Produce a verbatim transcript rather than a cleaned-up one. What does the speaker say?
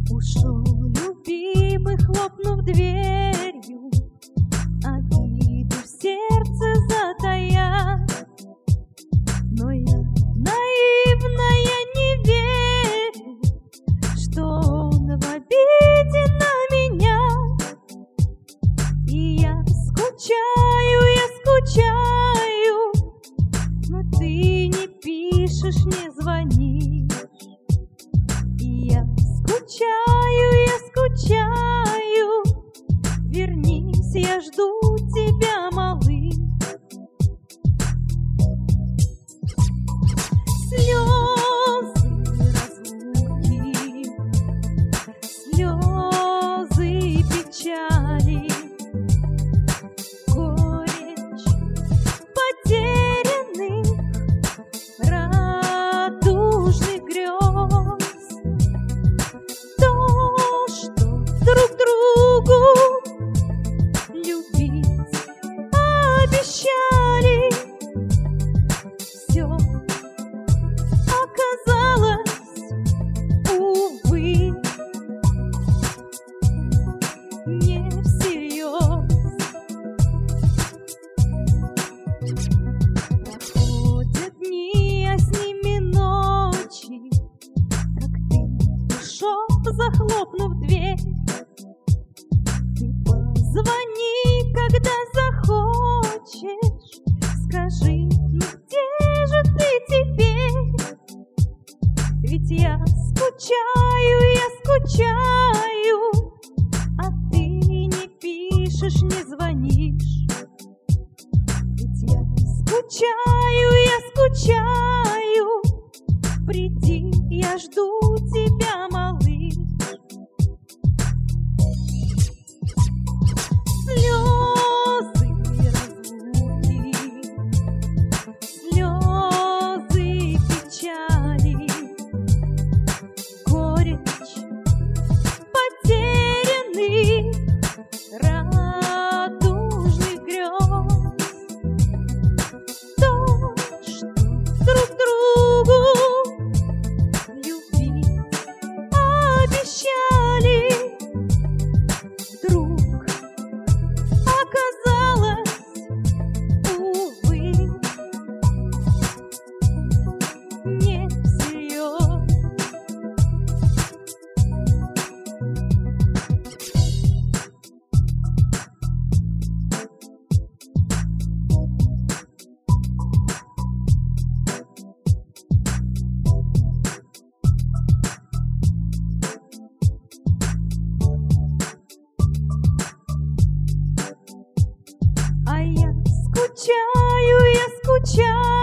Ушел любимый, хлопнув дверью, обиду в сердце затая. Но я наивная не верю, что он в обиде на меня. И я скучаю, я скучаю, но ты не пишешь, не звонишь. И я скучаю, я скучаю, вернись, я жду тебя, малыш. Слезы разлуки, слезы печали, горечь потерянных радужных грез. То, что друг другу любить обещали, все оказалось, увы, не всерьез. Проходят дни, а с ними ночи, как ты ушел, захлопнув дверь. Ты позвони, когда захочешь, скажи, ну где же ты теперь? Ведь я скучаю, я скучаю, а ты не пишешь, не звонишь. Ведь я скучаю, я скучаю, приди, я жду тебя, малыш. Слезы разлуки, слезы печали, горечь потерянных радужных грез. То, что друг другу любить обещали, вдруг оказалось, увы, не всерьез. А я скучаю, я скучаю,